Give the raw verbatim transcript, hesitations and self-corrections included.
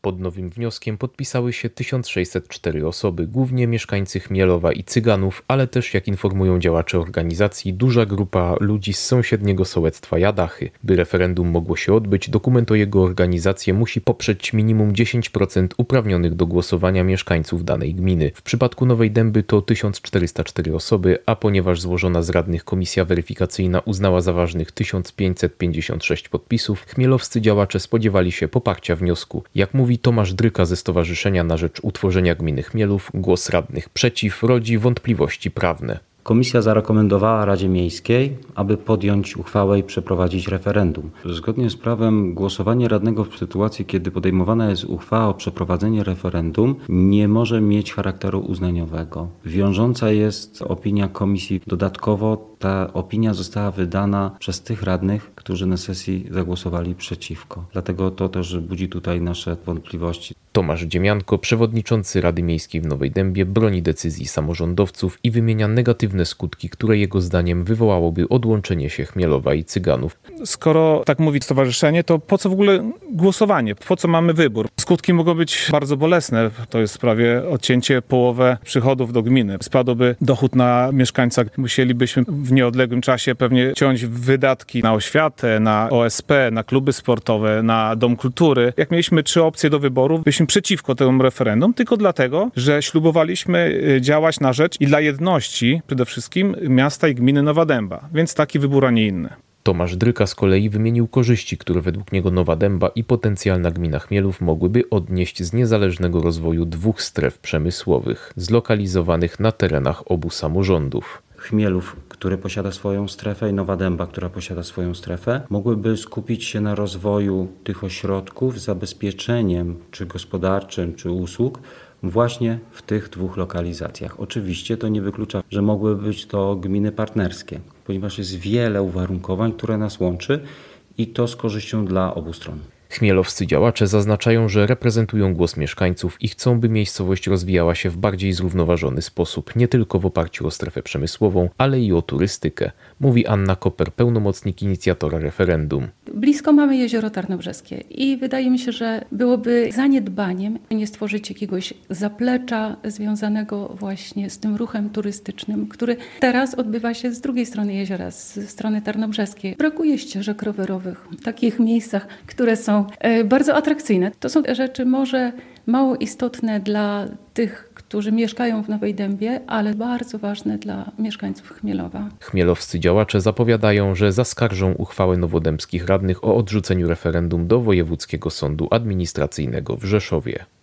Pod nowym wnioskiem podpisały się tysiąc sześćset cztery osoby, głównie mieszkańcy Chmielowa i Cyganów, ale też, jak informują działacze organizacji, duża grupa ludzi z sąsiedniego sołectwa Jadachy. By referendum mogło się odbyć, dokument o jego organizację musi poprzeć minimum dziesięć procent uprawnionych do głosowania mieszkańców danej gminy. W przypadku Nowej Dęby to tysiąc czterysta cztery osoby, a ponieważ złożona z radnych komisja weryfikacyjna uznała za ważnych tysiąc pięćset pięćdziesiąt sześć podpisów, chmielowscy działacze spodziewali się poparcia wniosku. Jak mówi Tomasz Dryka ze Stowarzyszenia na rzecz Utworzenia Gminy Chmielów, głos radnych przeciw rodzi wątpliwości prawne. Komisja zarekomendowała Radzie Miejskiej, aby podjąć uchwałę i przeprowadzić referendum. Zgodnie z prawem głosowanie radnego w sytuacji, kiedy podejmowana jest uchwała o przeprowadzenie referendum, nie może mieć charakteru uznaniowego. Wiążąca jest opinia komisji. Dodatkowo ta opinia została wydana przez tych radnych, którzy na sesji zagłosowali przeciwko. Dlatego to też budzi tutaj nasze wątpliwości. Tomasz Dziemianko, przewodniczący Rady Miejskiej w Nowej Dębie, broni decyzji samorządowców i wymienia negatywne skutki, które jego zdaniem wywołałoby odłączenie się Chmielowa i Cyganów. Skoro tak mówi stowarzyszenie, to po co w ogóle głosowanie? Po co mamy wybór? Skutki mogą być bardzo bolesne. To jest prawie odcięcie połowę przychodów do gminy. Spadłby dochód na mieszkańca. Musielibyśmy w nieodległym czasie pewnie ciąć wydatki na oświatę, na O S P, na kluby sportowe, na dom kultury. Jak mieliśmy trzy opcje do wyboru, byliśmy przeciwko temu referendum, tylko dlatego, że ślubowaliśmy działać na rzecz i dla jedności przede wszystkim miasta i gminy Nowa Dęba. Więc taki wybór, a nie inny. Tomasz Dryka z kolei wymienił korzyści, które według niego Nowa Dęba i potencjalna gmina Chmielów mogłyby odnieść z niezależnego rozwoju dwóch stref przemysłowych, zlokalizowanych na terenach obu samorządów. Chmielów, który posiada swoją strefę, i Nowa Dęba, która posiada swoją strefę, mogłyby skupić się na rozwoju tych ośrodków z zabezpieczeniem czy gospodarczym, czy usług właśnie w tych dwóch lokalizacjach. Oczywiście to nie wyklucza, że mogłyby być to gminy partnerskie, ponieważ jest wiele uwarunkowań, które nas łączy i to z korzyścią dla obu stron. Chmielowscy działacze zaznaczają, że reprezentują głos mieszkańców i chcą, by miejscowość rozwijała się w bardziej zrównoważony sposób, nie tylko w oparciu o strefę przemysłową, ale i o turystykę, mówi Anna Koper, pełnomocnik inicjatora referendum. Blisko mamy jezioro Tarnobrzeskie i wydaje mi się, że byłoby zaniedbaniem nie stworzyć jakiegoś zaplecza związanego właśnie z tym ruchem turystycznym, który teraz odbywa się z drugiej strony jeziora, z strony tarnobrzeskiej. Brakuje ścieżek rowerowych w takich miejscach, które są bardzo atrakcyjne. To są rzeczy może mało istotne dla tych, którzy mieszkają w Nowej Dębie, ale bardzo ważne dla mieszkańców Chmielowa. Chmielowscy działacze zapowiadają, że zaskarżą uchwałę nowodębskich radnych o odrzuceniu referendum do Wojewódzkiego Sądu Administracyjnego w Rzeszowie.